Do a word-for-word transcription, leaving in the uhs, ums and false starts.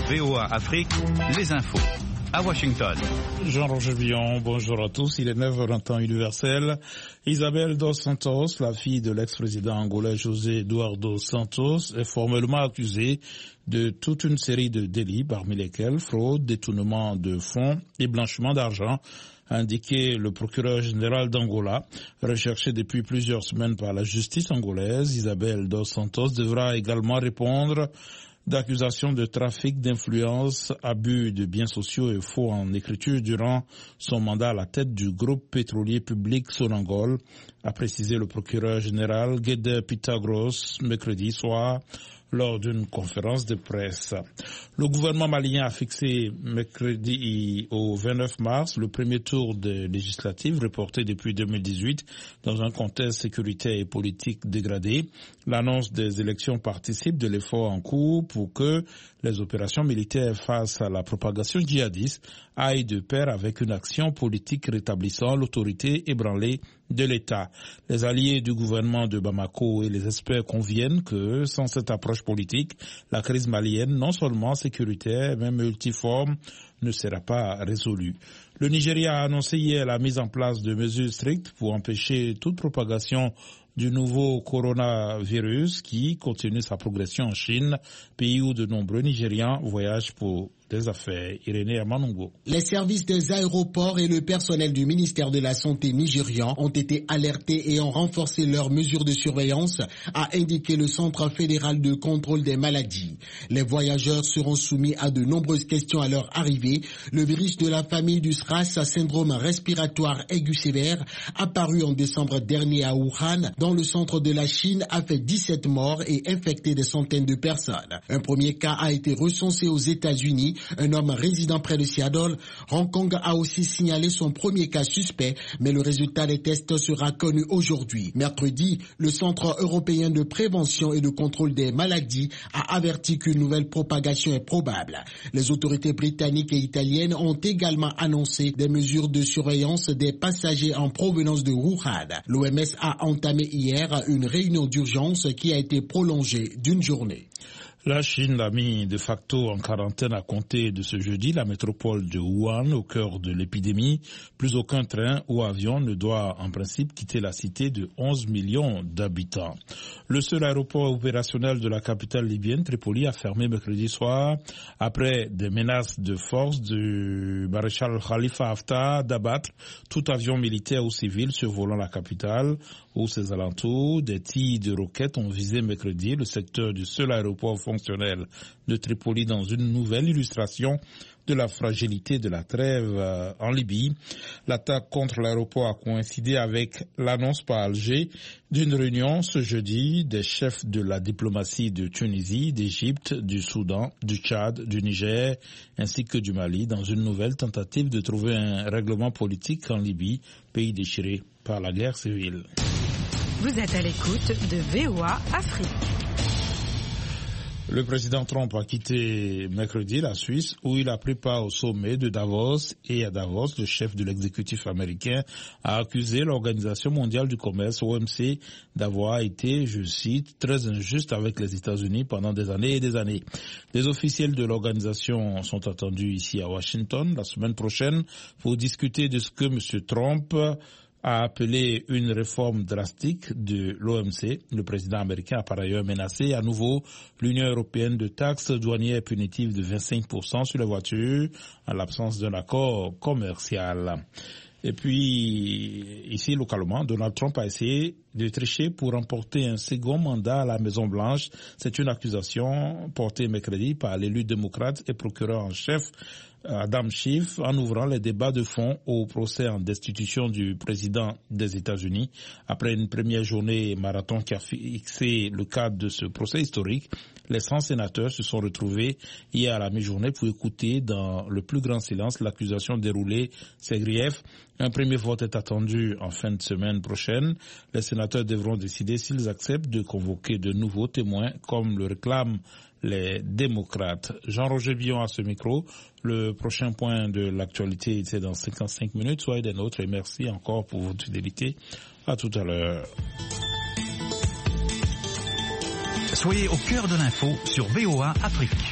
V O A Afrique, les infos. À Washington. Jean-Roger Villon, bonjour à tous. Il est neuf heures en temps universel. Isabel dos Santos, la fille de l'ex-président angolais José Eduardo Santos, est formellement accusée de toute une série de délits, parmi lesquels fraude, détournement de fonds et blanchiment d'argent, a indiqué le procureur général d'Angola. Recherché depuis plusieurs semaines par la justice angolaise, Isabel dos Santos devra également répondre d'accusations de trafic d'influence, abus de biens sociaux et faux en écriture durant son mandat à la tête du groupe pétrolier public Sonangol, a précisé le procureur général Guédé Pitagros mercredi soir lors d'une conférence de presse. Le gouvernement malien a fixé mercredi au vingt-neuf mars le premier tour des législatives reporté depuis deux mille dix-huit dans un contexte sécuritaire et politique dégradé. L'annonce des élections participe de l'effort en cours pour que les opérations militaires face à la propagation djihadiste aillent de pair avec une action politique rétablissant l'autorité ébranlée de l'État. Les alliés du gouvernement de Bamako et les experts conviennent que sans cette approche politique, la crise malienne, non seulement sécuritaire, mais multiforme, ne sera pas résolue. Le Nigeria a annoncé hier la mise en place de mesures strictes pour empêcher toute propagation du nouveau coronavirus qui continue sa progression en Chine, pays où de nombreux Nigérians voyagent pour des affaires. Irénée Amanongo. Les services des aéroports et le personnel du ministère de la Santé nigérian ont été alertés et ont renforcé leurs mesures de surveillance, a indiqué le Centre fédéral de contrôle des maladies. Les voyageurs seront soumis à de nombreuses questions à leur arrivée. Le virus de la famille du SRAS, syndrome respiratoire aigu sévère, apparu en décembre dernier à Wuhan, dans le centre de la Chine, a fait dix-sept morts et infecté des centaines de personnes. Un premier cas a été recensé aux États-Unis. Un homme résidant près de Seattle. Hong Kong a aussi signalé son premier cas suspect, mais le résultat des tests sera connu aujourd'hui. Mercredi, le Centre européen de prévention et de contrôle des maladies a averti qu'une nouvelle propagation est probable. Les autorités britanniques et italiennes ont également annoncé des mesures de surveillance des passagers en provenance de Wuhan. L'O M S a entamé hier une réunion d'urgence qui a été prolongée d'une journée. La Chine a mis de facto en quarantaine à compter de ce jeudi la métropole de Wuhan au cœur de l'épidémie. Plus aucun train ou avion ne doit en principe quitter la cité de onze millions d'habitants. Le seul aéroport opérationnel de la capitale libyenne, Tripoli, a fermé mercredi soir après des menaces de force du maréchal Khalifa Haftar d'abattre tout avion militaire ou civil survolant la capitale ou ses alentours. Des tirs de roquettes ont visé mercredi le secteur du seul aéroport fonctionnel de Tripoli dans une nouvelle illustration de la fragilité de la trêve euh, en Libye. L'attaque contre l'aéroport a coïncidé avec l'annonce par Alger d'une réunion ce jeudi des chefs de la diplomatie de Tunisie, d'Égypte, du Soudan, du Tchad, du Niger ainsi que du Mali dans une nouvelle tentative de trouver un règlement politique en Libye, pays déchiré par la guerre civile. Vous êtes à l'écoute de V O A Afrique. Le président Trump a quitté mercredi la Suisse où il a pris part au sommet de Davos et à Davos, le chef de l'exécutif américain a accusé l'Organisation mondiale du commerce, O M C, d'avoir été, je cite, très injuste avec les États-Unis pendant des années et des années. Les officiels de l'organisation sont attendus ici à Washington la semaine prochaine pour discuter de ce que M. Trump a appelé une réforme drastique de l'O M C. Le président américain a par ailleurs menacé à nouveau l'Union européenne de taxes douanières punitives de vingt-cinq pour cent sur les voitures en l'absence d'un accord commercial. Et puis, ici, localement, Donald Trump a essayé de tricher pour remporter un second mandat à la Maison-Blanche. C'est une accusation portée mercredi par l'élu démocrate et procureur en chef Adam Schiff en ouvrant les débats de fond au procès en destitution du président des États-Unis. Après une première journée marathon qui a fixé le cadre de ce procès historique, les cent sénateurs se sont retrouvés hier à la mi-journée pour écouter dans le plus grand silence l'accusation déroulée ses griefs. Un premier vote est attendu en fin de semaine prochaine. Les sénateurs devront décider s'ils acceptent de convoquer de nouveaux témoins comme le réclament les démocrates. Jean-Roger Villon à ce micro. Le prochain point de l'actualité, c'est dans cinquante-cinq minutes. Soyez des nôtres et merci encore pour votre fidélité. À tout à l'heure. Soyez au cœur de l'info sur V O A Afrique.